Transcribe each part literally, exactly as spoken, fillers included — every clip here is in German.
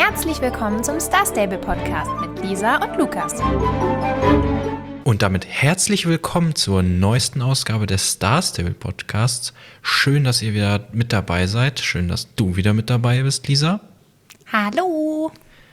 Herzlich willkommen zum Star Stable Podcast mit Lisa und Lukas. Und damit herzlich willkommen zur neuesten Ausgabe des Star Stable Podcasts. Schön, dass ihr wieder mit dabei seid. Schön, dass du wieder mit dabei bist, Lisa. Hallo.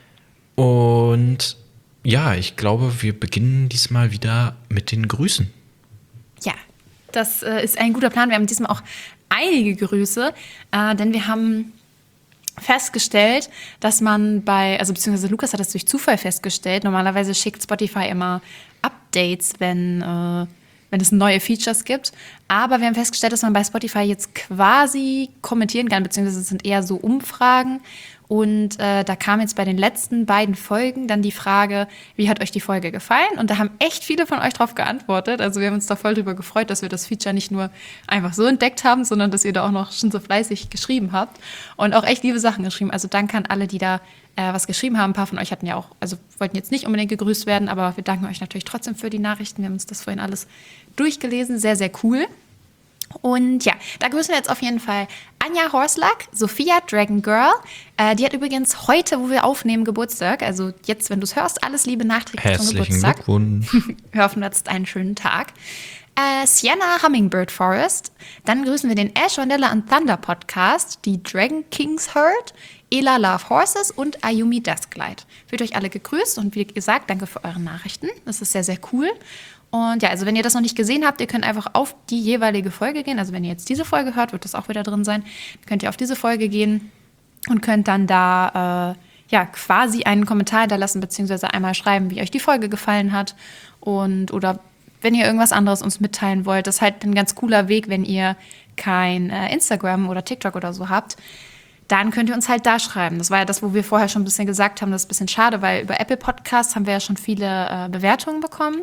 Und ja, ich glaube, wir beginnen diesmal wieder mit den Grüßen. Ja, das äh, ist ein guter Plan. Wir haben diesmal auch einige Grüße, äh, denn wir haben festgestellt, dass man bei, also beziehungsweise Lukas hat das durch Zufall festgestellt, normalerweise schickt Spotify immer Updates, wenn, äh, wenn es neue Features gibt, aber wir haben festgestellt, dass man bei Spotify jetzt quasi kommentieren kann, beziehungsweise es sind eher so Umfragen. Und äh, da kam jetzt bei den letzten beiden Folgen dann die Frage, wie hat euch die Folge gefallen? Und da haben echt viele von euch drauf geantwortet. Also wir haben uns da voll drüber gefreut, dass wir das Feature nicht nur einfach so entdeckt haben, sondern dass ihr da auch noch schon so fleißig geschrieben habt und auch echt liebe Sachen geschrieben. Also danke an alle, die da äh, was geschrieben haben. Ein paar von euch hatten ja auch, also wollten jetzt nicht unbedingt gegrüßt werden, aber wir danken euch natürlich trotzdem für die Nachrichten. Wir haben uns das vorhin alles durchgelesen. Sehr, sehr cool. Und ja, da grüßen wir jetzt auf jeden Fall Anja Horslack, Sophia Dragon Girl. Äh, die hat übrigens heute, wo wir aufnehmen, Geburtstag. Also jetzt, wenn du es hörst, alles Liebe nachträglich zum Geburtstag. Herzlichen Glückwunsch. Hoffen wir jetzt einen schönen Tag. Äh, Sienna Hummingbird Forest. Dann grüßen wir den Ash, Vanilla and Thunder Podcast, die Dragon Kings Herd, Ela Love Horses und Ayumi Dusklight. Fühlt euch alle gegrüßt und wie gesagt, danke für eure Nachrichten. Das ist sehr, sehr cool. Und ja, also wenn ihr das noch nicht gesehen habt, ihr könnt einfach auf die jeweilige Folge gehen. Also wenn ihr jetzt diese Folge hört, wird das auch wieder drin sein. Dann könnt ihr auf diese Folge gehen und könnt dann da äh, ja quasi einen Kommentar hinterlassen, beziehungsweise einmal schreiben, wie euch die Folge gefallen hat. Und oder wenn ihr irgendwas anderes uns mitteilen wollt, das ist halt ein ganz cooler Weg, wenn ihr kein äh, Instagram oder TikTok oder so habt. Dann könnt ihr uns halt da schreiben. Das war ja das, wo wir vorher schon ein bisschen gesagt haben, das ist ein bisschen schade, weil über Apple Podcasts haben wir ja schon viele äh, Bewertungen bekommen.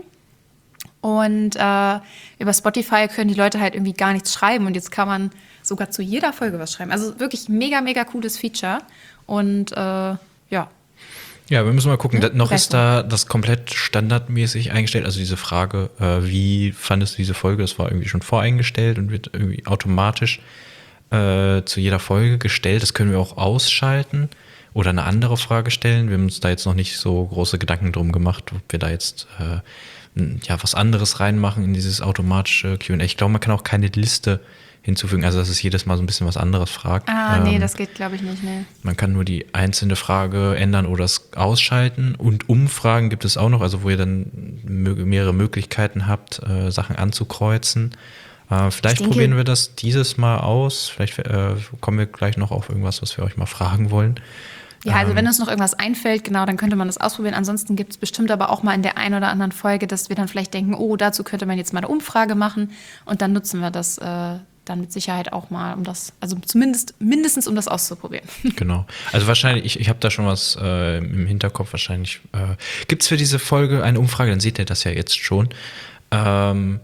Und äh, über Spotify können die Leute halt irgendwie gar nichts schreiben. Und jetzt kann man sogar zu jeder Folge was schreiben. Also wirklich mega, mega cooles Feature. Und äh, ja. Ja, wir müssen mal gucken. Ja, noch ist da das komplett standardmäßig eingestellt. Also diese Frage, äh, wie fandest du diese Folge? Das war irgendwie schon voreingestellt und wird irgendwie automatisch äh, zu jeder Folge gestellt. Das können wir auch ausschalten oder eine andere Frage stellen. Wir haben uns da jetzt noch nicht so große Gedanken drum gemacht, ob wir da jetzt äh, ja, was anderes reinmachen in dieses automatische Q und A. Ich glaube, man kann auch keine Liste hinzufügen, also dass es jedes Mal so ein bisschen was anderes fragt. Ah, nee, ähm, das geht, glaube ich, nicht, nee. Man kann nur die einzelne Frage ändern oder es ausschalten. Und Umfragen gibt es auch noch, also wo ihr dann mehrere Möglichkeiten habt, äh, Sachen anzukreuzen. Äh, vielleicht denke, probieren wir das dieses Mal aus. Vielleicht äh, kommen wir gleich noch auf irgendwas, was wir euch mal fragen wollen. Ja, also wenn uns noch irgendwas einfällt, genau, dann könnte man das ausprobieren. Ansonsten gibt es bestimmt aber auch mal in der einen oder anderen Folge, dass wir dann vielleicht denken, oh, dazu könnte man jetzt mal eine Umfrage machen. Und dann nutzen wir das äh, dann mit Sicherheit auch mal, um das, also zumindest mindestens um das auszuprobieren. Genau. Also wahrscheinlich, ich, ich habe da schon was äh, im Hinterkopf. Wahrscheinlich äh, gibt es für diese Folge eine Umfrage, dann seht ihr das ja jetzt schon. Ähm,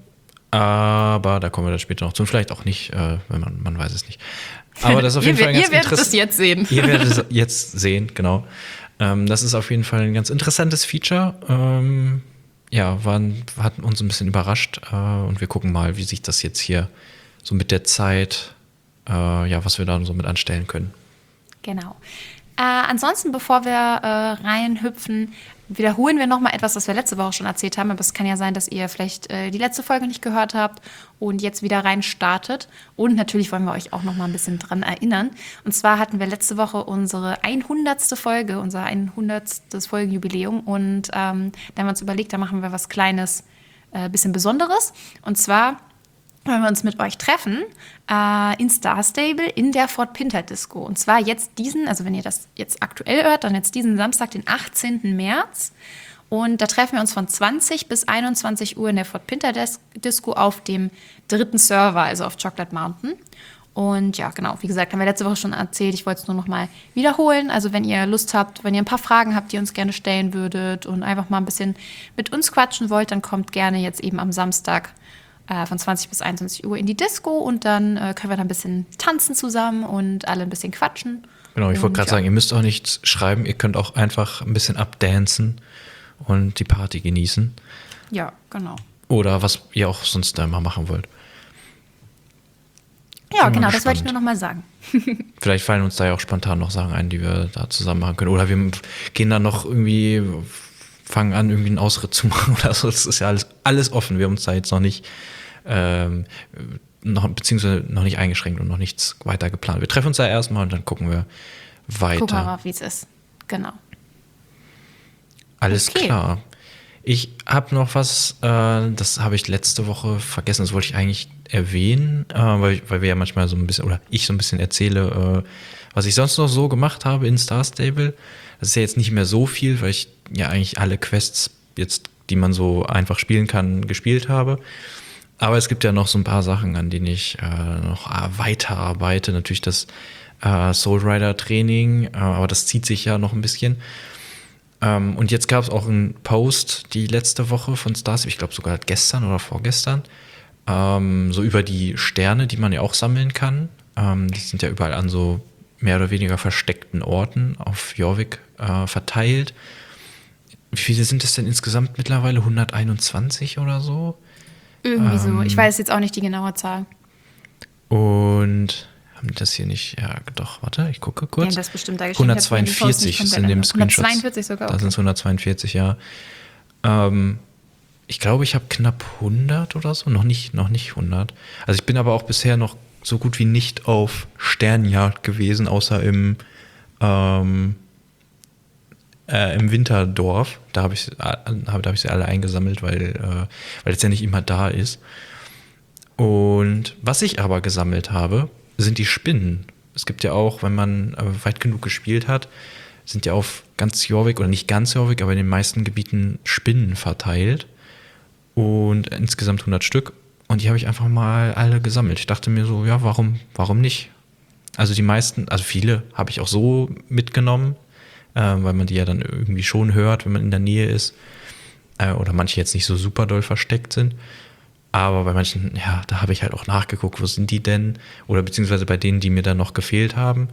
aber da kommen wir dann später noch zu. Und vielleicht auch nicht, äh, wenn man, man weiß es nicht. Aber das ist auf jeden ihr, Fall ein ganz Ihr werdet es jetzt sehen. Ihr werdet es jetzt sehen, genau. Ähm, das ist auf jeden Fall ein ganz interessantes Feature. Ähm, ja, waren, hat uns ein bisschen überrascht. Äh, und wir gucken mal, wie sich das jetzt hier so mit der Zeit, äh, ja, was wir da so mit anstellen können. Genau. Äh, ansonsten, bevor wir äh, reinhüpfen, wiederholen wir nochmal etwas, was wir letzte Woche schon erzählt haben. Aber es kann ja sein, dass ihr vielleicht äh, die letzte Folge nicht gehört habt und jetzt wieder rein startet. Und natürlich wollen wir euch auch nochmal ein bisschen dran erinnern. Und zwar hatten wir letzte Woche unsere hundertste Folge, unser hundertstes Folgenjubiläum. Und ähm, da haben wir uns überlegt, da machen wir was Kleines, äh, bisschen Besonderes. Und zwar wollen wir uns mit euch treffen äh, in Star Stable in der Fort Pinter Disco. Und zwar jetzt diesen, also wenn ihr das jetzt aktuell hört, dann jetzt diesen Samstag, den achtzehnten März. Und da treffen wir uns von zwanzig bis einundzwanzig Uhr in der Fort Pinter Disco auf dem dritten Server, also auf Chocolate Mountain. Und ja, genau, wie gesagt, haben wir letzte Woche schon erzählt. Ich wollte es nur noch mal wiederholen. Also wenn ihr Lust habt, wenn ihr ein paar Fragen habt, die ihr uns gerne stellen würdet und einfach mal ein bisschen mit uns quatschen wollt, dann kommt gerne jetzt eben am Samstag von zwanzig bis einundzwanzig Uhr in die Disco und dann äh, können wir da ein bisschen tanzen zusammen und alle ein bisschen quatschen. Genau, ich wollte gerade ja. sagen, ihr müsst auch nichts schreiben, ihr könnt auch einfach ein bisschen abdancen und die Party genießen. Ja, genau. Oder was ihr auch sonst da mal machen wollt. Ja, genau, das wollte ich nur noch mal sagen. Vielleicht fallen uns da ja auch spontan noch Sachen ein, die wir da zusammen machen können. Oder wir gehen dann noch irgendwie, fangen an, irgendwie einen Ausritt zu machen oder so. Das ist ja alles, alles offen. Wir haben uns da jetzt noch nicht, ähm, noch, beziehungsweise noch nicht eingeschränkt und noch nichts weiter geplant. Wir treffen uns da erstmal und dann gucken wir weiter. Gucken wir mal, wie es ist. Genau. Alles okay. klar. Ich habe noch was, äh, das habe ich letzte Woche vergessen, das wollte ich eigentlich erwähnen, äh, weil, weil wir ja manchmal so ein bisschen, oder ich so ein bisschen erzähle, äh, was ich sonst noch so gemacht habe in Star Stable. Das ist ja jetzt nicht mehr so viel, weil ich ja eigentlich alle Quests jetzt, die man so einfach spielen kann, gespielt habe. Aber es gibt ja noch so ein paar Sachen, an denen ich äh, noch weiterarbeite. Natürlich das äh, Soul Rider Training, äh, aber das zieht sich ja noch ein bisschen. Um, und jetzt gab es auch einen Post die letzte Woche von Star Stable, ich glaube sogar gestern oder vorgestern, um, so über die Sterne, die man ja auch sammeln kann. Um, die sind ja überall an so mehr oder weniger versteckten Orten auf Jorvik uh, verteilt. Wie viele sind es denn insgesamt mittlerweile? hunderteinundzwanzig oder so? Irgendwie um, so. Ich weiß jetzt auch nicht die genaue Zahl. Und haben die das hier nicht? Ja, doch, warte, ich gucke kurz. Ja, das bestimmt da geschrieben. hundertzweiundvierzig ist in dem Screenshot. hundertzweiundvierzig sogar. Da Okay. sind es hundertzweiundvierzig, ja. Ähm, ich glaube, ich habe knapp hundert oder so, noch nicht, noch nicht hundert. Also ich bin aber auch bisher noch so gut wie nicht auf Sternjagd gewesen, außer im, ähm, äh, im Winterdorf. Da habe ich, da hab ich sie alle eingesammelt, weil, äh, weil es ja nicht immer da ist. Und was ich aber gesammelt habe, sind die Spinnen. Es gibt ja auch, wenn man äh, weit genug gespielt hat, sind ja auf ganz Jorvik, oder nicht ganz Jorvik, aber in den meisten Gebieten Spinnen verteilt. Und insgesamt hundert Stück. Und die habe ich einfach mal alle gesammelt. Ich dachte mir so, ja, warum, warum nicht? Also die meisten, also viele habe ich auch so mitgenommen, äh, weil man die ja dann irgendwie schon hört, wenn man in der Nähe ist. Äh, oder manche jetzt nicht so super doll versteckt sind. Aber bei manchen, ja, da habe ich halt auch nachgeguckt, wo sind die denn? Oder beziehungsweise bei denen, die mir dann noch gefehlt haben.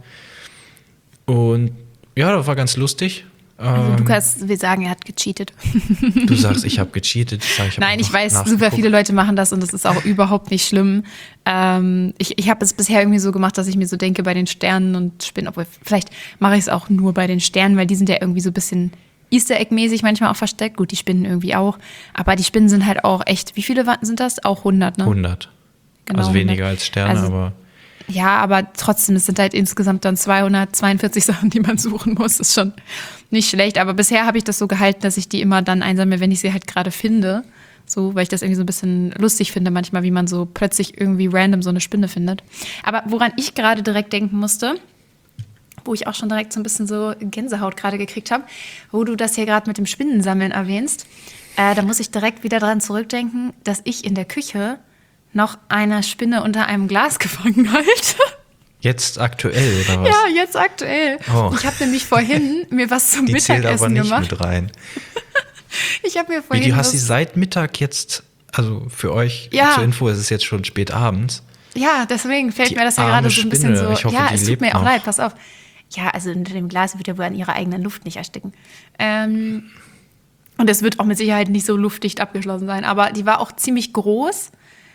Und ja, das war ganz lustig. Also ähm, Lukas will sagen, er hat gecheatet. Du sagst, ich habe gecheatet. Ich sag, ich hab Nein, ich weiß, nachgeguckt. super viele Leute machen das und das ist auch überhaupt nicht schlimm. Ähm, ich ich habe es bisher irgendwie so gemacht, dass ich mir so denke bei den Sternen und Spinnen, obwohl vielleicht mache ich es auch nur bei den Sternen, weil die sind ja irgendwie so ein bisschen Easter Egg-mäßig manchmal auch versteckt. Gut, die Spinnen irgendwie auch. Aber die Spinnen sind halt auch echt, wie viele sind das? Auch hundert, ne? hundert. Genau, also weniger hundert. als Sterne, Also, aber... Ja, aber trotzdem, es sind halt insgesamt dann zweihundertzweiundvierzig Sachen, die man suchen muss. Das ist schon nicht schlecht. Aber bisher habe ich das so gehalten, dass ich die immer dann einsammle, wenn ich sie halt gerade finde. So, weil ich das irgendwie so ein bisschen lustig finde, manchmal, wie man so plötzlich irgendwie random so eine Spinne findet. Aber woran ich gerade direkt denken musste, wo ich auch schon direkt so ein bisschen so Gänsehaut gerade gekriegt habe, wo du das hier gerade mit dem Spinnensammeln erwähnst, äh, da muss ich direkt wieder dran zurückdenken, dass ich in der Küche noch eine Spinne unter einem Glas gefangen halte. Jetzt aktuell, oder was? Ja, jetzt aktuell. Oh. Ich habe nämlich vorhin mir was zum Die zählt Mittagessen aber nicht gemacht. mit rein. Ich habe mir Wie, vorhin du hast was, sie seit Mittag jetzt, also für euch Ja. zur Info, es ist jetzt schon spät abends. Ja, deswegen fällt Die mir das ja arme gerade so ein bisschen Spinne. so. Ich hoffe, ja, die es tut lebt mir auch noch. leid, pass auf. Ja, also unter dem Glas wird ja wohl an ihrer eigenen Luft nicht ersticken. Ähm, und es wird auch mit Sicherheit nicht so luftdicht abgeschlossen sein. Aber die war auch ziemlich groß.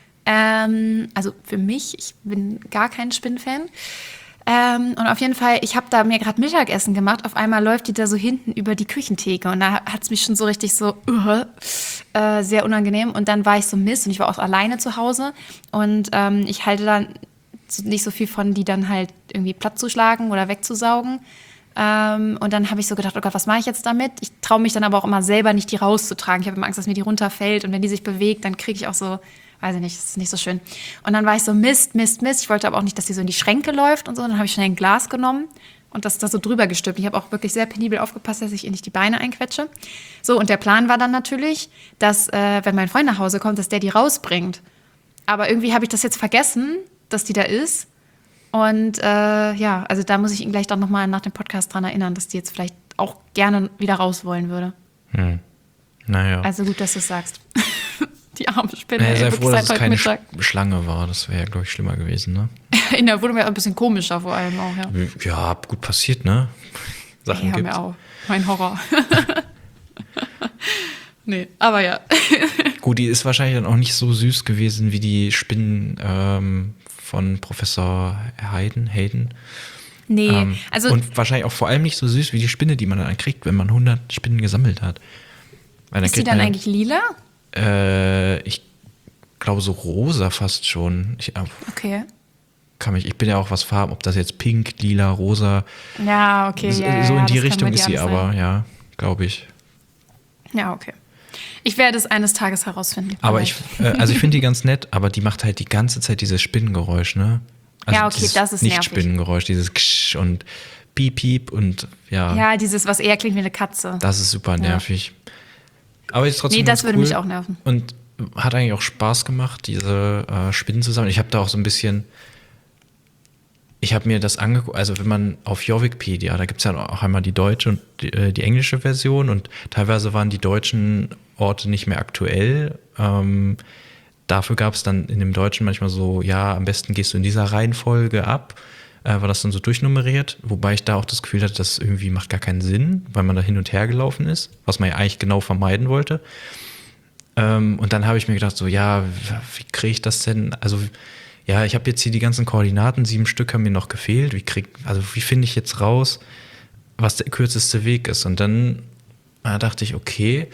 Ähm, also für mich, ich bin gar kein Spinnenfan. Ähm, und auf jeden Fall, ich habe da mir gerade Mittagessen gemacht. Auf einmal läuft die da so hinten über die Küchentheke. Und da hat es mich schon so richtig so uh, äh, sehr unangenehm. Und dann war ich so Mist und ich war auch alleine zu Hause. Und ähm, ich halte dann nicht so viel von, die dann halt irgendwie platt zu schlagen oder wegzusaugen. Ähm, und dann habe ich so gedacht, oh Gott, was mache ich jetzt damit? Ich traue mich dann aber auch immer selber nicht, die rauszutragen. Ich habe immer Angst, dass mir die runterfällt. Und wenn die sich bewegt, dann kriege ich auch so, weiß ich nicht, das ist nicht so schön. Und dann war ich so, Mist, Mist, Mist. Ich wollte aber auch nicht, dass die so in die Schränke läuft und so. Und dann habe ich schnell ein Glas genommen und das da so drüber gestülpt. Ich habe auch wirklich sehr penibel aufgepasst, dass ich ihr nicht die Beine einquetsche. So, und der Plan war dann natürlich, dass, äh, wenn mein Freund nach Hause kommt, dass der die rausbringt. Aber irgendwie habe ich das jetzt vergessen, dass die da ist. Und äh, ja, also da muss ich ihn gleich dann nochmal nach dem Podcast dran erinnern, dass die jetzt vielleicht auch gerne wieder raus wollen würde. Hm. Naja. Also gut, dass du es sagst. Die arme Spinne. Naja, sei ey, froh, dass es keine Mittag. Sch- Schlange war. Das wäre ja, glaube ich, schlimmer gewesen, ne? In der Wohnung wäre ein bisschen komischer vor allem auch, ja. Ja, gut passiert, ne? Sachen Ja, gibt's. mir auch. Mein Horror. Nee, aber ja. Gut, die ist wahrscheinlich dann auch nicht so süß gewesen wie die Spinnen ähm, von Professor Hayden. Hayden. Nee, ähm, also. Und wahrscheinlich auch vor allem nicht so süß wie die Spinne, die man dann kriegt, wenn man hundert Spinnen gesammelt hat. Weil dann ist die dann man, eigentlich lila? Äh, ich glaube so rosa fast schon. Ich, okay. Kann mich, ich bin ja auch was Farben, ob das jetzt pink, lila, rosa. Ja, okay. So, ja, so in ja, die das Richtung kann ist sie sein. aber, ja, glaube ich. Ja, okay. Ich werde es eines Tages herausfinden. Aber ich, äh, also ich finde die ganz nett, aber die macht halt die ganze Zeit dieses Spinnengeräusch, ne? Also ja, okay, das ist nicht nervig. Spinnengeräusch, dieses Ksch und Piep, Piep und ja. Ja, dieses, was eher klingt wie eine Katze. Das ist super nervig. Ja. Aber ist trotzdem Nee, das ganz würde cool mich auch nerven. Und hat eigentlich auch Spaß gemacht, diese äh, Spinnen zusammen. Ich habe da auch so ein bisschen, ich habe mir das angeguckt, also wenn man auf Jovikpedia, da gibt es ja auch einmal die deutsche und die, äh, die englische Version und teilweise waren die deutschen Orte nicht mehr aktuell. Ähm, dafür gab es dann in dem Deutschen manchmal so, ja, am besten gehst du in dieser Reihenfolge ab, äh, war das dann so durchnummeriert, wobei ich da auch das Gefühl hatte, das irgendwie macht gar keinen Sinn, weil man da hin und her gelaufen ist, was man ja eigentlich genau vermeiden wollte. Ähm, und dann habe ich mir gedacht, so, ja, wie kriege ich das denn, also ja, ich habe jetzt hier die ganzen Koordinaten, sieben Stück haben mir noch gefehlt. Wie krieg, also wie finde ich jetzt raus, was der kürzeste Weg ist? Und dann äh, dachte ich, okay,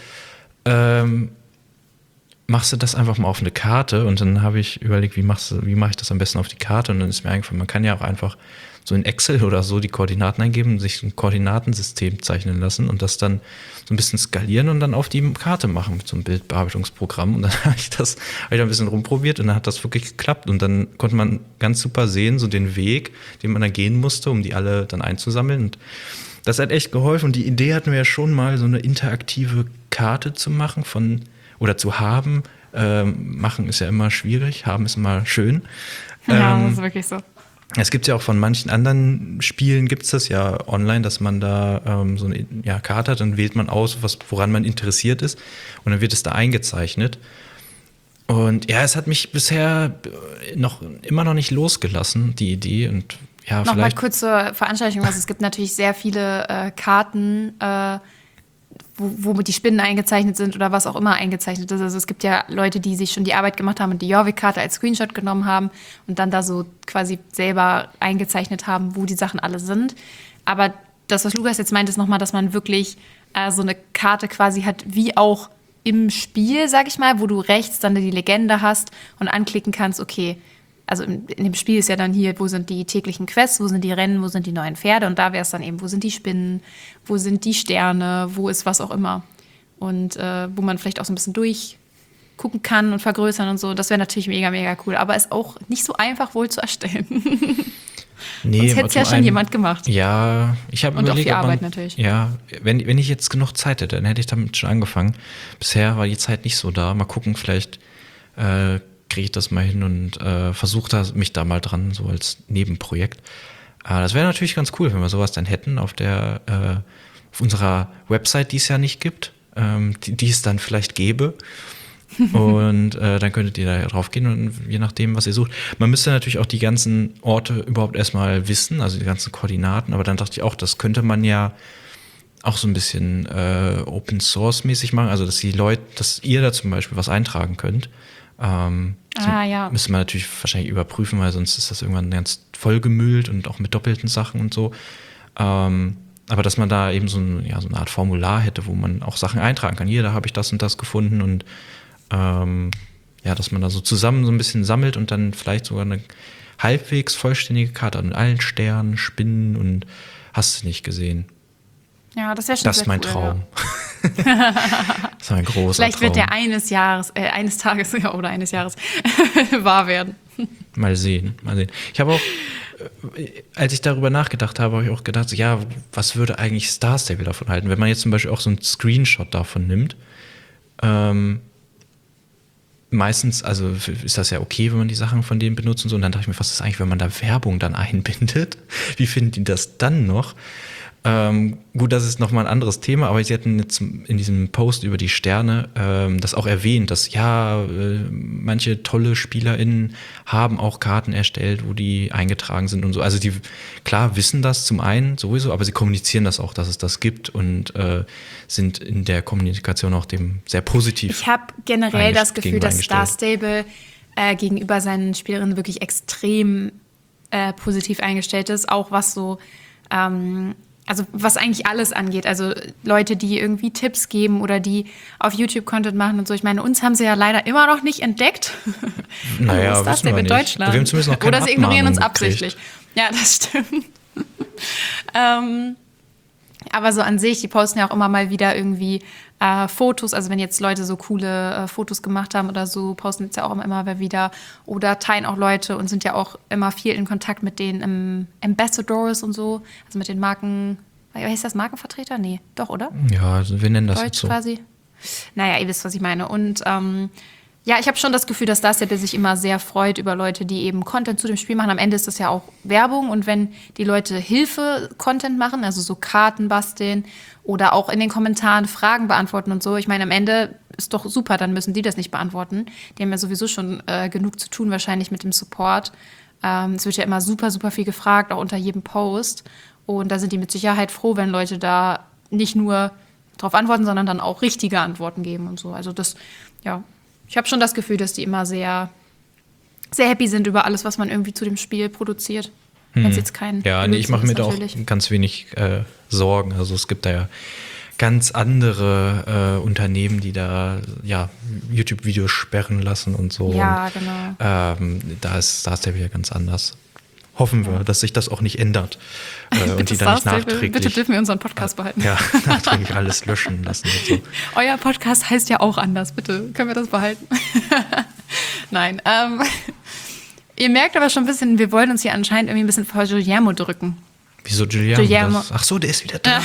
ähm, machst du das einfach mal auf eine Karte? Und dann habe ich überlegt, wie machst du, wie mache ich das am besten auf die Karte? Und dann ist mir eingefallen, man kann ja auch einfach so in Excel oder so die Koordinaten eingeben, sich ein Koordinatensystem zeichnen lassen und das dann so ein bisschen skalieren und dann auf die Karte machen mit so einem Bildbearbeitungsprogramm. Und dann habe ich das hab ich ein bisschen rumprobiert und dann hat das wirklich geklappt. Und dann konnte man ganz super sehen, so den Weg, den man dann gehen musste, um die alle dann einzusammeln. Und das hat echt geholfen. Und die Idee hatten wir ja schon mal, so eine interaktive Karte zu machen von oder zu haben. Ähm, machen ist ja immer schwierig, haben ist immer schön. Ja, ähm, das ist wirklich so. Es gibt ja auch von manchen anderen Spielen gibt es das ja online, dass man da ähm, so eine ja, Karte hat, dann wählt man aus, was, woran man interessiert ist und dann wird es da eingezeichnet. Und ja, es hat mich bisher noch immer noch nicht losgelassen, die Idee. Und ja, Nochmal vielleicht kurz zur Veranschaulichung, also es gibt natürlich sehr viele äh, Karten, äh, wo, wo die Spinnen eingezeichnet sind oder was auch immer eingezeichnet ist. Also es gibt ja Leute, die sich schon die Arbeit gemacht haben und die Jorvik-Karte als Screenshot genommen haben und dann da so quasi selber eingezeichnet haben, wo die Sachen alle sind. Aber das, was Lukas jetzt meint, ist nochmal, dass man wirklich äh, so eine Karte quasi hat, wie auch im Spiel, sag ich mal, wo du rechts dann die Legende hast und anklicken kannst, okay, also in, in dem Spiel ist ja dann hier, wo sind die täglichen Quests, wo sind die Rennen, wo sind die neuen Pferde und da wäre es dann eben, wo sind die Spinnen, wo sind die Sterne, wo ist was auch immer. Und äh, wo man vielleicht auch so ein bisschen durchgucken kann und vergrößern und so. Das wäre natürlich mega, mega cool, aber ist auch nicht so einfach wohl zu erstellen. Nee, sonst hätte es ja schon einen, jemand gemacht. Ja, ich habe Und auch überlegt, viel ob Arbeit man, natürlich. Ja, wenn, wenn ich jetzt genug Zeit hätte, dann hätte ich damit schon angefangen. Bisher war die Zeit nicht so da. Mal gucken, vielleicht äh, kriege ich das mal hin und äh, versuche da, mich da mal dran, so als Nebenprojekt. Äh, das wäre natürlich ganz cool, wenn wir sowas dann hätten auf der äh, auf unserer Website, die es ja nicht gibt, ähm, die, die es dann vielleicht gäbe. Und äh, dann könntet ihr da drauf gehen und je nachdem, was ihr sucht. Man müsste natürlich auch die ganzen Orte überhaupt erstmal wissen, also die ganzen Koordinaten, aber dann dachte ich auch, das könnte man ja auch so ein bisschen äh, Open Source mäßig machen, also dass die Leute, dass ihr da zum Beispiel was eintragen könnt. Ähm, ah, ja. Müsste man natürlich wahrscheinlich überprüfen, weil sonst ist das irgendwann ganz vollgemüllt und auch mit doppelten Sachen und so. Ähm, aber dass man da eben so, ein, ja, so eine Art Formular hätte, wo man auch Sachen eintragen kann. Hier, da habe ich das und das gefunden und ähm, ja, dass man da so zusammen so ein bisschen sammelt und dann vielleicht sogar eine halbwegs vollständige Karte mit allen Sternen, Spinnen und hast du nicht gesehen. Ja, das wäre schon Das sehr ist mein cool, Traum. Ja. Das ist mein großer Vielleicht Traum. wird der eines Jahres, äh, eines Tages ja, oder eines Jahres wahr werden. Mal sehen, mal sehen. Ich habe auch, äh, als ich darüber nachgedacht habe, habe ich auch gedacht, so, ja, was würde eigentlich Star Stable davon halten? Wenn man jetzt zum Beispiel auch so einen Screenshot davon nimmt, ähm, meistens, also ist das ja okay, wenn man die Sachen von denen benutzt und so. Und dann dachte ich mir, was ist eigentlich, wenn man da Werbung dann einbindet? Wie finden die das dann noch? Ähm, gut, das ist nochmal ein anderes Thema, aber sie hatten jetzt in diesem Post über die Sterne ähm, das auch erwähnt, dass ja, äh, manche tolle SpielerInnen haben auch Karten erstellt, wo die eingetragen sind und so. Also die, klar, wissen das zum einen sowieso, aber sie kommunizieren das auch, dass es das gibt und äh, sind in der Kommunikation auch dem sehr positiv. Ich habe generell das Gefühl, dass Star Stable äh, gegenüber seinen Spielerinnen wirklich extrem äh, positiv eingestellt ist, auch was so, ähm, also was eigentlich alles angeht. Also Leute, die irgendwie Tipps geben oder die auf YouTube Content machen und so. Ich meine, uns haben sie ja leider immer noch nicht entdeckt. Naja, Wo ist das denn in Deutschland? Wir haben zumindest noch keine Oder sie ignorieren uns Abmahnung absichtlich. Ja, das stimmt. ähm, aber so an sich, die posten ja auch immer mal wieder irgendwie äh, Fotos. Also wenn jetzt Leute so coole äh, Fotos gemacht haben oder so, posten jetzt ja auch immer, immer wieder. Oder teilen auch Leute und sind ja auch immer viel in Kontakt mit den ähm, Ambassadors und so. Also mit den Marken, wie heißt das, Markenvertreter? Nee, doch, oder? Ja, also wir nennen das Deutsch jetzt so. quasi. Naja, ihr wisst, was ich meine. Und ähm, ja, ich habe schon das Gefühl, dass das sich immer sehr freut über Leute, die eben Content zu dem Spiel machen. Am Ende ist das ja auch Werbung. Und wenn die Leute Hilfe-Content machen, also so Karten basteln oder auch in den Kommentaren Fragen beantworten und so, ich meine, am Ende ist doch super, dann müssen die das nicht beantworten. Die haben ja sowieso schon äh, genug zu tun wahrscheinlich mit dem Support. Ähm, es wird ja immer super, super viel gefragt, auch unter jedem Post. Und da sind die mit Sicherheit froh, wenn Leute da nicht nur drauf antworten, sondern dann auch richtige Antworten geben und so. Also das, ja, ich habe schon das Gefühl, dass die immer sehr, sehr happy sind über alles, was man irgendwie zu dem Spiel produziert. Wenn es jetzt kein Ja, nee, ich mache mir da auch natürlich. ganz wenig äh, Sorgen. Also es gibt da ja ganz andere äh, Unternehmen, die da ja YouTube-Videos sperren lassen und so. Ja, und, genau. Ähm, da ist, da ist der wieder ganz anders. Hoffen wir, dass sich das auch nicht ändert. Äh, und die dann nicht nachträglich. Bitte dürfen wir unseren Podcast behalten. Ja, nachträglich alles löschen lassen und so. Euer Podcast heißt ja auch anders. Bitte, können wir das behalten? Nein. Ähm, ihr merkt aber schon ein bisschen, wir wollen uns hier anscheinend irgendwie ein bisschen vor Guillermo drücken. Wieso Guillermo? Guillermo. Das, ach so, der ist wieder da.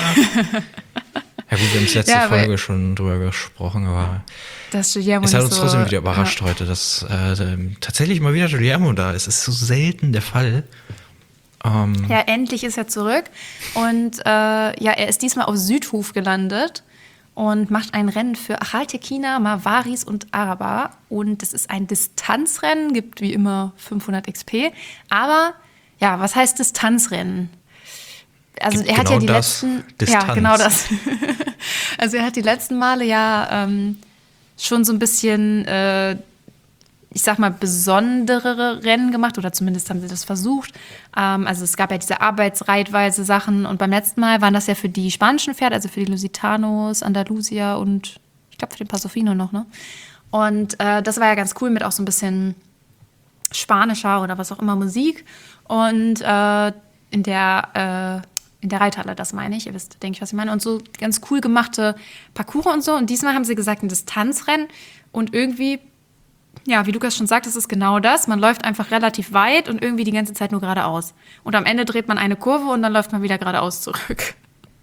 Ja gut, wir haben es letzte Ja, Folge schon drüber gesprochen, aber Das Guillermo es hat nicht uns so, trotzdem wieder überrascht ja. heute, dass äh, tatsächlich mal wieder Guillermo da ist. Es ist so selten der Fall. Ähm, Ja, endlich ist er zurück. Und äh, ja, er ist diesmal auf Südhof gelandet und macht ein Rennen für Achaltekina, Marvaris und Araba. Und das ist ein Distanzrennen, gibt wie immer fünfhundert X P. Aber ja, was heißt Distanzrennen? Also Gibt er hat genau ja die das, letzten, Distanz. ja genau das. Also er hat die letzten Male ja ähm, schon so ein bisschen, äh, ich sag mal, besondere Rennen gemacht oder zumindest haben sie das versucht. Ähm, also es gab ja diese arbeitsreitweise Sachen und beim letzten Mal waren das ja für die spanischen Pferde, also für die Lusitanos, Andalusia und ich glaube für den Pasofino noch, ne? Und äh, das war ja ganz cool mit auch so ein bisschen spanischer oder was auch immer Musik und äh, in der äh, in der Reithalle, das meine ich, ihr wisst, denke ich, was ich meine. Und so ganz cool gemachte Parcours und so. Und diesmal haben sie gesagt, ein Distanzrennen. Und irgendwie, ja, wie Lukas schon sagt, es ist genau das. Man läuft einfach relativ weit und irgendwie die ganze Zeit nur geradeaus. Und am Ende dreht man eine Kurve und dann läuft man wieder geradeaus zurück.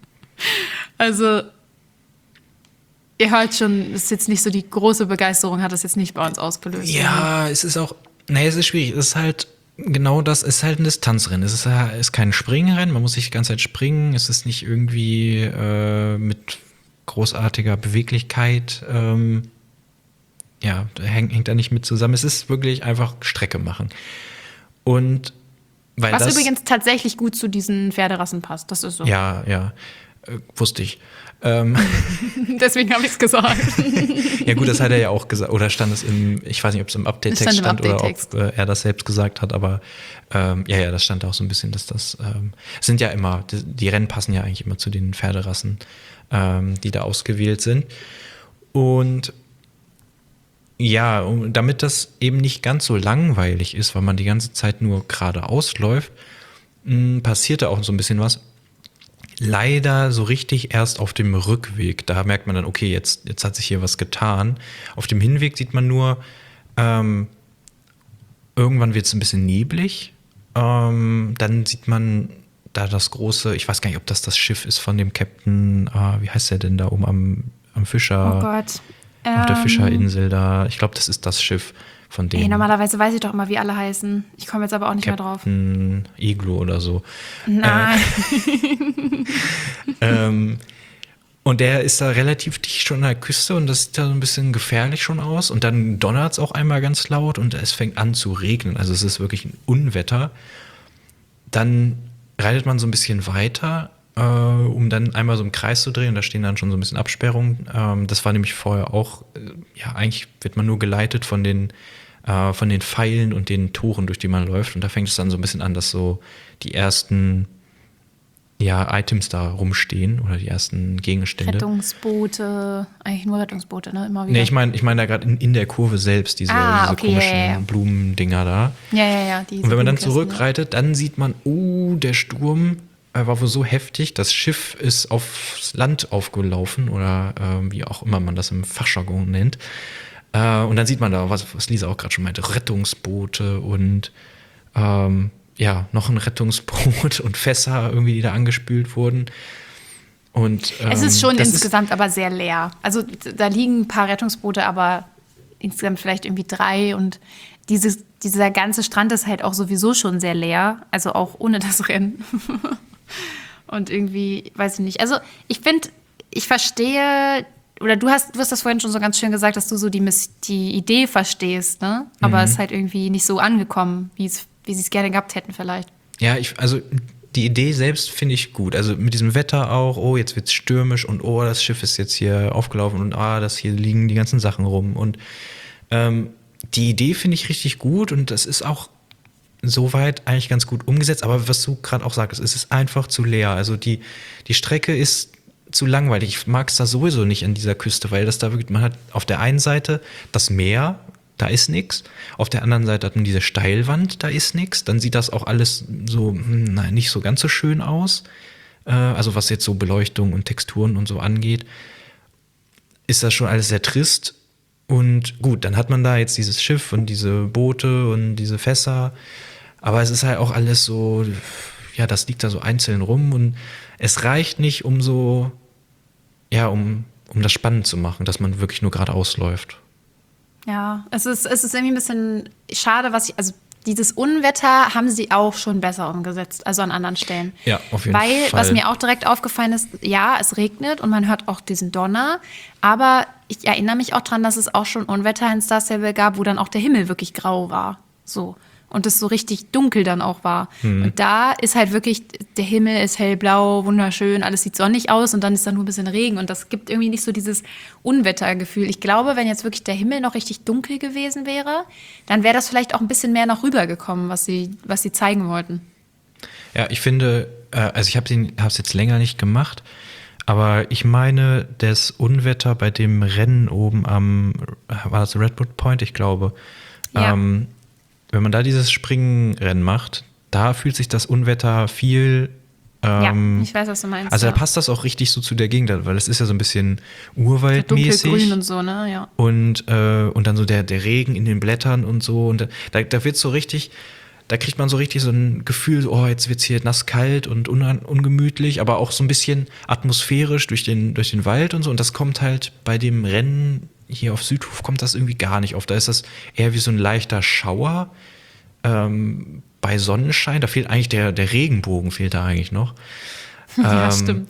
Also, ihr hört schon, es ist jetzt nicht so die große Begeisterung, hat das jetzt nicht bei uns ausgelöst. ja, es ist auch, nee, es ist schwierig. Es ist halt genau das, es ist halt ein Distanzrennen. Es ist, äh, ist kein Springrennen, man muss nicht die ganze Zeit springen. Es ist nicht irgendwie äh, mit großartiger Beweglichkeit. Ähm, ja, hängt, hängt da nicht mit zusammen. Es ist wirklich einfach Strecke machen. Und weil Was das, übrigens tatsächlich gut zu diesen Pferderassen passt. Das ist so. Ja, ja, äh, wusste ich. Ähm, Deswegen habe ich es gesagt. ja gut, das hat er ja auch gesagt. Oder stand es im, ich weiß nicht, ob es im Update-Text Es stand, stand im oder Update-Text. ob äh, er das selbst gesagt hat. Aber ähm, ja, ja, das stand auch so ein bisschen, dass das ähm, sind ja immer, die, die Rennen passen ja eigentlich immer zu den Pferderassen, ähm, die da ausgewählt sind. Und ja, um, damit das eben nicht ganz so langweilig ist, weil man die ganze Zeit nur geradeaus läuft, mh, passierte auch so ein bisschen was. Leider so richtig erst auf dem Rückweg. Da merkt man dann, okay, jetzt, jetzt hat sich hier was getan. Auf dem Hinweg sieht man nur, ähm, irgendwann wird es ein bisschen neblig. Ähm, dann sieht man da das große, ich weiß gar nicht, ob das das Schiff ist von dem Captain, äh, wie heißt der denn da oben am, am Fischer? Oh Gott. Auf der Ähm, Fischerinsel da. Ich glaube, das ist das Schiff von dem. Ey, normalerweise weiß ich doch immer, wie alle heißen. Ich komme jetzt aber auch nicht mehr drauf. Captain Igloo oder so. Nein. Ähm, und der ist da relativ dicht schon an der Küste und das sieht da so ein bisschen gefährlich schon aus. Und dann donnert es auch einmal ganz laut und es fängt an zu regnen. Also es ist wirklich ein Unwetter. Dann reitet man so ein bisschen weiter, äh, um dann einmal so im Kreis zu drehen. Und da stehen dann schon so ein bisschen Absperrungen. Ähm, das war nämlich vorher auch, äh, ja, eigentlich wird man nur geleitet von den äh, von den Pfeilen und den Toren, durch die man läuft. Und da fängt es dann so ein bisschen an, dass so die ersten ja, Items da rumstehen oder die ersten Gegenstände. Rettungsboote, eigentlich nur Rettungsboote, ne? Immer wieder. Nee, ich meine ich mein da gerade in, in der Kurve selbst, diese, ah, diese okay, komischen ja, ja. Blumendinger da. Ja, ja, ja. Und wenn man dann zurückreitet, dann sieht man, oh, der Sturm war wohl so heftig, das Schiff ist aufs Land aufgelaufen oder äh, wie auch immer man das im Fachjargon nennt. Äh, und dann sieht man da, was, was Lisa auch gerade schon meinte, Rettungsboote und ähm, ja, noch ein Rettungsboot und Fässer irgendwie, die da angespült wurden. Und, ähm, es ist schon insgesamt ist aber sehr leer. Also da liegen ein paar Rettungsboote, aber insgesamt vielleicht irgendwie drei. Und dieses, dieser ganze Strand ist halt auch sowieso schon sehr leer. Also auch ohne das Rennen. Und irgendwie, weiß ich nicht. Also ich finde, ich verstehe, oder du hast, du hast das vorhin schon so ganz schön gesagt, dass du so die, die Idee verstehst, ne? Aber mhm. es ist halt irgendwie nicht so angekommen, wie es wie sie es gerne gehabt hätten vielleicht. Ja, ich, also die Idee selbst finde ich gut. Also mit diesem Wetter auch, oh, jetzt wird es stürmisch und oh, das Schiff ist jetzt hier aufgelaufen und ah, das hier liegen die ganzen Sachen rum. Und ähm, die Idee finde ich richtig gut und das ist auch soweit eigentlich ganz gut umgesetzt. Aber was du gerade auch sagst, es ist einfach zu leer. Also die, die Strecke ist zu langweilig. Ich mag es da sowieso nicht an dieser Küste, weil das da wirklich, man hat auf der einen Seite das Meer, da ist nichts. Auf der anderen Seite hat man diese Steilwand, da ist nichts. Dann sieht das auch alles so, hm, nein, nicht so ganz so schön aus. Äh, also was jetzt so Beleuchtung und Texturen und so angeht, ist das schon alles sehr trist. Und gut, dann hat man da jetzt dieses Schiff und diese Boote und diese Fässer. Aber es ist halt auch alles so, ja, das liegt da so einzeln rum. Und es reicht nicht, um so, ja, um, um das spannend zu machen, dass man wirklich nur geradeaus läuft. Ja, es ist, es ist irgendwie ein bisschen schade, was ich, also dieses Unwetter haben sie auch schon besser umgesetzt, also an anderen Stellen. Ja, auf jeden Weil, Fall. was mir auch direkt aufgefallen ist, ja, es regnet und man hört auch diesen Donner, aber ich erinnere mich auch dran, dass es auch schon Unwetter in Star Stable gab, wo dann auch der Himmel wirklich grau war, so. Und es so richtig dunkel dann auch war. Mhm. Und da ist halt wirklich, der Himmel ist hellblau, wunderschön, alles sieht sonnig aus und dann ist da nur ein bisschen Regen. Und das gibt irgendwie nicht so dieses Unwettergefühl. Ich glaube, wenn jetzt wirklich der Himmel noch richtig dunkel gewesen wäre, dann wäre das vielleicht auch ein bisschen mehr noch rübergekommen, was sie, was sie zeigen wollten. Ja, ich finde, also ich habe es jetzt länger nicht gemacht, aber ich meine, das Unwetter bei dem Rennen oben am, war das Redwood Point, ich glaube, ja. ähm, wenn man da dieses Springrennen macht, da fühlt sich das Unwetter viel. Ähm, ja, ich weiß, was du meinst. Also ja. da passt das auch richtig so zu der Gegend, weil es ist ja so ein bisschen urwaldmäßig. Dunkelgrün und so, ne? Ja. Und, äh, und dann so der, der Regen in den Blättern und so. Und da, da wird so richtig, da kriegt man so richtig so ein Gefühl, oh, jetzt wird's hier nass kalt und un, ungemütlich, aber auch so ein bisschen atmosphärisch durch den, durch den Wald und so. Und das kommt halt bei dem Rennen hier auf Südhof kommt das irgendwie gar nicht auf. Da ist das eher wie so ein leichter Schauer. Ähm, bei Sonnenschein, da fehlt eigentlich der, der Regenbogen, fehlt da eigentlich noch. Ja, ähm, stimmt.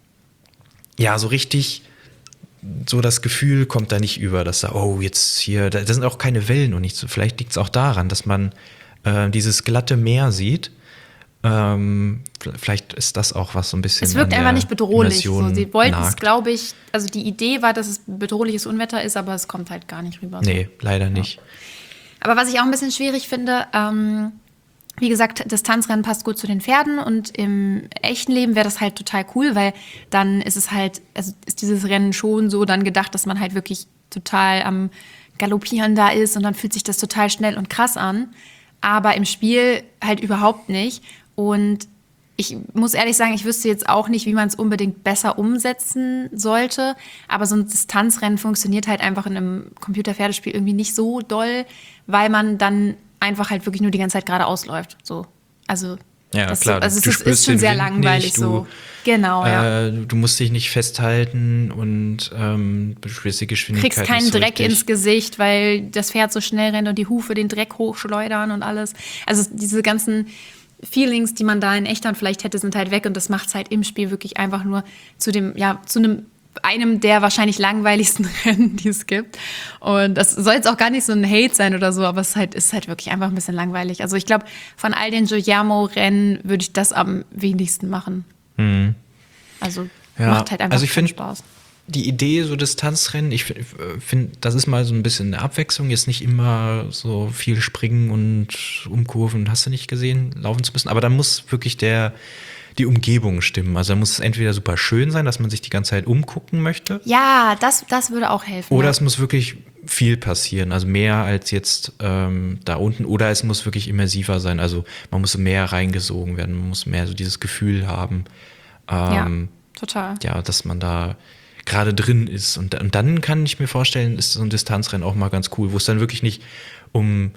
Ja, so richtig, so das Gefühl kommt da nicht über, dass da, oh, jetzt hier, da, da sind auch keine Wellen und nichts. Vielleicht liegt es auch daran, dass man äh, dieses glatte Meer sieht. Ähm, vielleicht ist das auch was so ein bisschen. Es wirkt einfach nicht bedrohlich. So, sie wollten nagt. es, glaube ich, also die Idee war, dass es bedrohliches Unwetter ist, aber es kommt halt gar nicht rüber. So. Nee, leider nicht. Ja. Aber was ich auch ein bisschen schwierig finde, ähm, wie gesagt, Distanzrennen passt gut zu den Pferden und im echten Leben wäre das halt total cool, weil dann ist es halt, also ist dieses Rennen schon so dann gedacht, dass man halt wirklich total am Galoppieren da ist und dann fühlt sich das total schnell und krass an. Aber im Spiel halt überhaupt nicht. Und ich muss ehrlich sagen, ich wüsste jetzt auch nicht, wie man es unbedingt besser umsetzen sollte. Aber so ein Distanzrennen funktioniert halt einfach in einem Computer-Pferdespiel irgendwie nicht so doll, weil man dann einfach halt wirklich nur die ganze Zeit geradeaus läuft. So. Also, ja, das klar. So, also du es ist, ist schon sehr langweilig nicht, du, so. Genau, ja. Äh, du musst dich nicht festhalten und ähm, du spürst die Geschwindigkeit. Kriegst keinen so Dreck richtig. ins Gesicht, weil das Pferd so schnell rennt und die Hufe den Dreck hochschleudern und alles. Also diese ganzen Feelings, die man da in Echtern vielleicht hätte, sind halt weg und das macht es halt im Spiel wirklich einfach nur zu dem, ja, zu einem einem der wahrscheinlich langweiligsten Rennen, die es gibt. Und das soll jetzt auch gar nicht so ein Hate sein oder so, aber es ist halt, ist halt wirklich einfach ein bisschen langweilig. Also ich glaube, von all den Guillermo-Rennen würde ich das am wenigsten machen. Mhm. Also ja, macht halt einfach also ich keinen find, Spaß. die Idee, so Distanzrennen, ich finde, das ist mal so ein bisschen eine Abwechslung, jetzt nicht immer so viel springen und umkurven, hast du nicht gesehen, laufen zu müssen. Aber da muss wirklich der, die Umgebung stimmen. Also da muss es entweder super schön sein, dass man sich die ganze Zeit umgucken möchte. Ja, das, das würde auch helfen. Oder ja. es muss wirklich viel passieren, also mehr als jetzt ähm, da unten. Oder es muss wirklich immersiver sein, also man muss mehr reingesogen werden, man muss mehr so dieses Gefühl haben. Ähm, ja, total. Ja, dass man da gerade drin ist. Und, und dann kann ich mir vorstellen, ist so ein Distanzrennen auch mal ganz cool, wo es dann wirklich nicht um,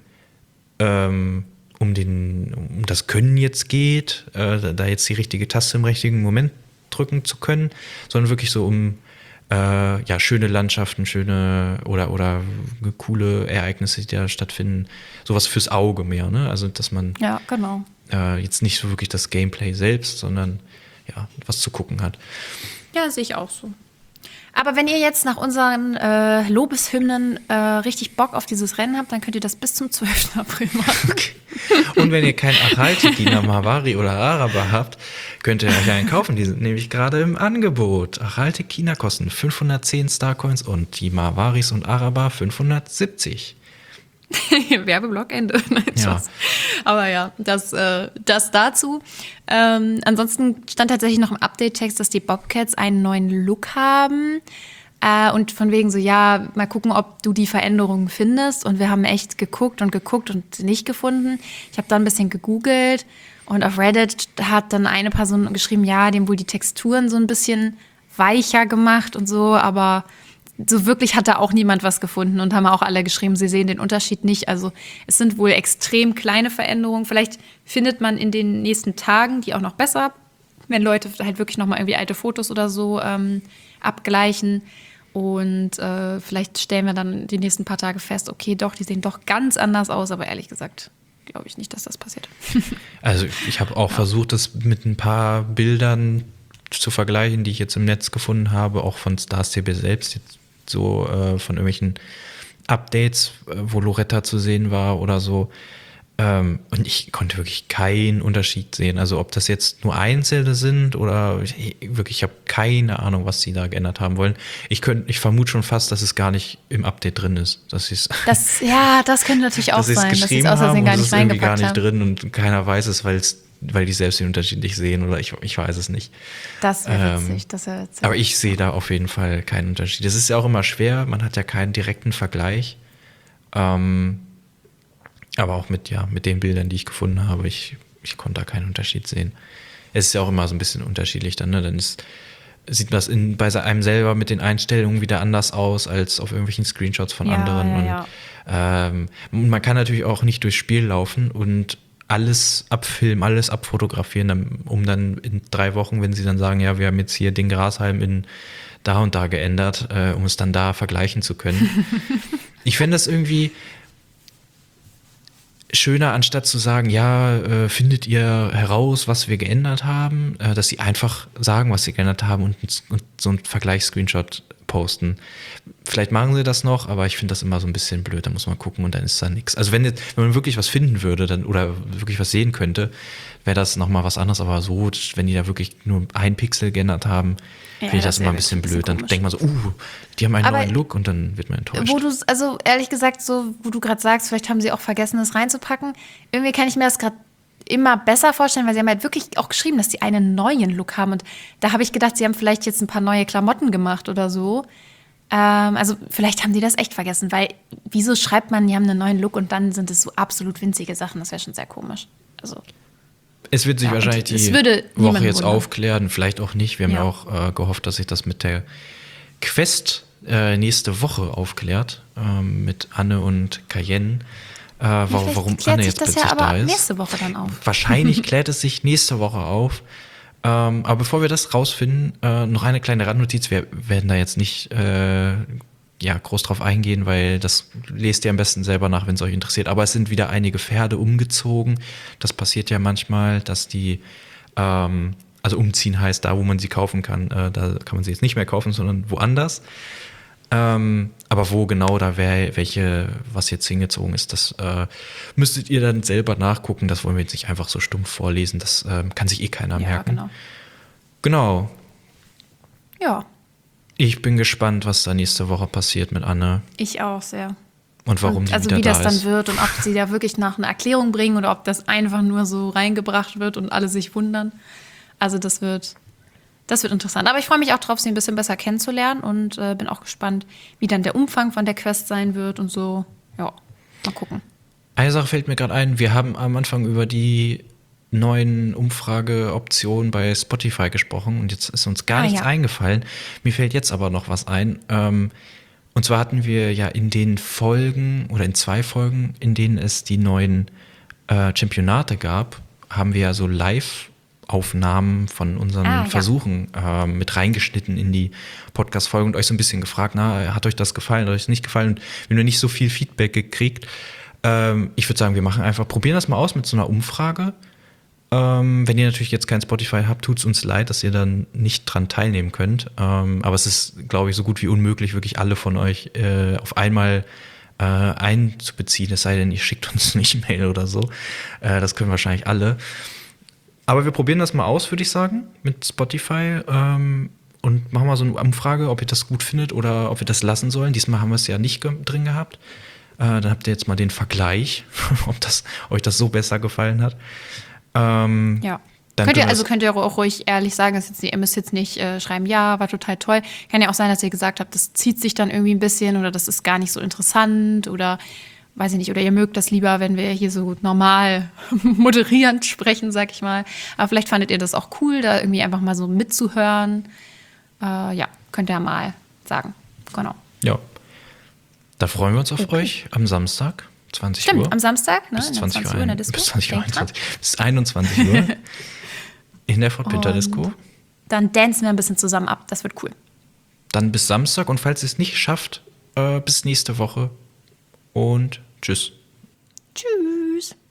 ähm, um, den, um das Können jetzt geht, äh, da jetzt die richtige Taste im richtigen Moment drücken zu können, sondern wirklich so um äh, ja, schöne Landschaften, schöne oder, oder coole Ereignisse, die da stattfinden. Sowas fürs Auge mehr, ne? Also, dass man ja, genau. äh, jetzt nicht so wirklich das Gameplay selbst, sondern ja, was zu gucken hat. Ja, sehe ich auch so. Aber wenn ihr jetzt nach unseren äh, Lobeshymnen äh, richtig Bock auf dieses Rennen habt, dann könnt ihr das bis zum zwölften April machen. Okay. Und wenn ihr kein Achaltekina, Mavari oder Araber habt, könnt ihr euch einen kaufen. Die sind nämlich gerade im Angebot. Achaltekina kosten fünfhundertzehn Starcoins und die Mavaris und Araber fünfhundertsiebzig. Werbeblock Ende. Nein, Ja. Aber ja, das, äh, das dazu. Ähm, ansonsten stand tatsächlich noch im Update-Text, dass die Bobcats einen neuen Look haben. Äh, und von wegen so, ja, mal gucken, ob du die Veränderungen findest. Und wir haben echt geguckt und geguckt und nicht gefunden. Ich habe da ein bisschen gegoogelt und auf Reddit hat dann eine Person geschrieben, ja, dem wohl die Texturen so ein bisschen weicher gemacht und so, aber so wirklich hat da auch niemand was gefunden und haben auch alle geschrieben, sie sehen den Unterschied nicht. Also es sind wohl extrem kleine Veränderungen. Vielleicht findet man in den nächsten Tagen die auch noch besser, wenn Leute halt wirklich noch mal irgendwie alte Fotos oder so ähm, abgleichen. Und äh, vielleicht stellen wir dann die nächsten paar Tage fest, okay, doch, die sehen doch ganz anders aus. Aber ehrlich gesagt glaube ich nicht, dass das passiert. Also ich habe auch ja. versucht, das mit ein paar Bildern zu vergleichen, die ich jetzt im Netz gefunden habe, auch von Stars T B selbst, jetzt so äh, von irgendwelchen Updates, äh, wo Loretta zu sehen war oder so. Ähm, und ich konnte wirklich keinen Unterschied sehen. Also ob das jetzt nur Einzelne sind oder ich, wirklich, ich habe keine Ahnung, was sie da geändert haben wollen. Ich, könnt, ich vermute schon fast, dass es gar nicht im Update drin ist. Dass das, ja, das könnte natürlich auch sein, dass sie es aus Versehen gar nicht reingepackt haben. gar nicht drin und keiner weiß es, weil es weil die selbst den Unterschied nicht sehen oder ich, ich weiß es nicht. Das wäre witzig, ähm, das wäre witzig. Aber ich sehe da auf jeden Fall keinen Unterschied. Das ist ja auch immer schwer, man hat ja keinen direkten Vergleich. Ähm, aber auch mit, ja, mit den Bildern, die ich gefunden habe, ich, ich konnte da keinen Unterschied sehen. Es ist ja auch immer so ein bisschen unterschiedlich dann, ne? Dann ist, sieht das in, bei einem selber mit den Einstellungen wieder anders aus als auf irgendwelchen Screenshots von ja, anderen. Ja, und ja. Ähm, man kann natürlich auch nicht durchs Spiel laufen und alles abfilmen, alles abfotografieren, um dann in drei Wochen, wenn sie dann sagen, ja, wir haben jetzt hier den Grashalm in da und da geändert, äh, um es dann da vergleichen zu können. Ich fände das irgendwie schöner, anstatt zu sagen, ja, äh, findet ihr heraus, was wir geändert haben, äh, dass sie einfach sagen, was sie geändert haben und, und so einen Vergleichs-Screenshot posten. Vielleicht machen sie das noch, aber ich finde das immer so ein bisschen blöd, da muss man gucken und dann ist da nichts. Also wenn, jetzt, wenn man wirklich was finden würde dann, oder wirklich was sehen könnte, wäre das nochmal was anderes, aber so, wenn die da wirklich nur ein Pixel geändert haben, ja, finde ich das, das immer ein bisschen blöd. Dann denkt man so, uh, die haben einen aber neuen Look und dann wird man enttäuscht. Wo du, also ehrlich gesagt, so, wo du gerade sagst, vielleicht haben sie auch vergessen, das reinzupacken. Irgendwie kann ich mir das gerade immer besser vorstellen, weil sie haben halt wirklich auch geschrieben, dass die einen neuen Look haben. Und da habe ich gedacht, sie haben vielleicht jetzt ein paar neue Klamotten gemacht oder so. Ähm, also vielleicht haben die das echt vergessen, weil wieso schreibt man, die haben einen neuen Look und dann sind es so absolut winzige Sachen? Das wäre schon sehr komisch. Also es wird sich ja, wahrscheinlich die Woche jetzt wundern. Aufklären, vielleicht auch nicht. Wir haben ja, ja auch äh, gehofft, dass sich das mit der Quest äh, nächste Woche aufklärt, äh, mit Anne und Cayenne. Äh, ja, warum warum Anne jetzt plötzlich ja aber da ist. Nächste Woche dann auf. Wahrscheinlich klärt es sich nächste Woche auf. Ähm, aber bevor wir das rausfinden, äh, noch eine kleine Randnotiz. Wir werden da jetzt nicht äh, ja, groß drauf eingehen, weil das lest ihr am besten selber nach, wenn es euch interessiert. Aber es sind wieder einige Pferde umgezogen. Das passiert ja manchmal, dass die, ähm, also umziehen heißt, da wo man sie kaufen kann, äh, da kann man sie jetzt nicht mehr kaufen, sondern woanders. Ähm, aber wo genau da wär, welche, was jetzt hingezogen ist, das äh, müsstet ihr dann selber nachgucken. Das wollen wir jetzt nicht einfach so stumpf vorlesen. Das äh, kann sich eh keiner ja, merken. Genau. Genau. Ja. Ich bin gespannt, was da nächste Woche passiert mit Anne. Ich auch sehr. Und warum und, die also wieder wie da das dann ist. wird und ob sie da wirklich nach einer Erklärung bringen oder ob das einfach nur so reingebracht wird und alle sich wundern. Also das wird, das wird interessant. Aber ich freue mich auch drauf, sie ein bisschen besser kennenzulernen und äh, bin auch gespannt, wie dann der Umfang von der Quest sein wird und so. Ja, mal gucken. Eine Sache fällt mir gerade ein. Wir haben am Anfang über die neuen Umfrageoptionen bei Spotify gesprochen und jetzt ist uns gar Ah, nichts ja. eingefallen. Mir fällt jetzt aber noch was ein. Ähm, und zwar hatten wir ja in den Folgen oder in zwei Folgen, in denen es die neuen äh, Championate gab, haben wir ja so Live-Aufnahmen von unseren Ah, ja. Versuchen äh, mit reingeschnitten in die Podcast-Folge und euch so ein bisschen gefragt, na, hat euch das gefallen, hat euch das nicht gefallen? Und wir haben nur nicht so viel Feedback gekriegt. Ähm, ich würde sagen, wir machen einfach, probieren das mal aus mit so einer Umfrage. Ähm, wenn ihr natürlich jetzt kein Spotify habt, tut es uns leid, dass ihr dann nicht dran teilnehmen könnt. Ähm, aber es ist, glaube ich, so gut wie unmöglich, wirklich alle von euch äh, auf einmal äh, einzubeziehen. Es sei denn, ihr schickt uns eine E-Mail oder so. Äh, das können wahrscheinlich alle. Aber wir probieren das mal aus, würde ich sagen, mit Spotify. Ähm, und machen mal so eine Umfrage, ob ihr das gut findet oder ob wir das lassen sollen. Diesmal haben wir es ja nicht ge- drin gehabt. Äh, dann habt ihr jetzt mal den Vergleich, ob das, euch das so besser gefallen hat. Ähm, Ja. dann Könnt ihr, können wir also das- könnt ihr auch ruhig ehrlich sagen, dass jetzt, ihr müsst jetzt nicht äh, schreiben, ja, war total toll. Kann ja auch sein, dass ihr gesagt habt, das zieht sich dann irgendwie ein bisschen oder das ist gar nicht so interessant oder weiß ich nicht, oder ihr mögt das lieber, wenn wir hier so normal moderierend sprechen, sag ich mal. Aber vielleicht fandet ihr das auch cool, da irgendwie einfach mal so mitzuhören. Äh, ja, könnt ihr ja mal sagen. Genau. Ja. Da freuen wir uns auf Okay. euch am Samstag, zwanzig Stimmt, Uhr. am Samstag, ne? bis in der zwanzig Uhr, Uhr in der ein- Disco. bis zwanzig Uhr Denkt dran. einundzwanzig, bis einundzwanzig Uhr in der Fort Pinter Disco. Dann dancen wir ein bisschen zusammen ab. Das wird cool. Dann bis Samstag und falls ihr es nicht schafft, äh, bis nächste Woche und tschüss. Tschüss.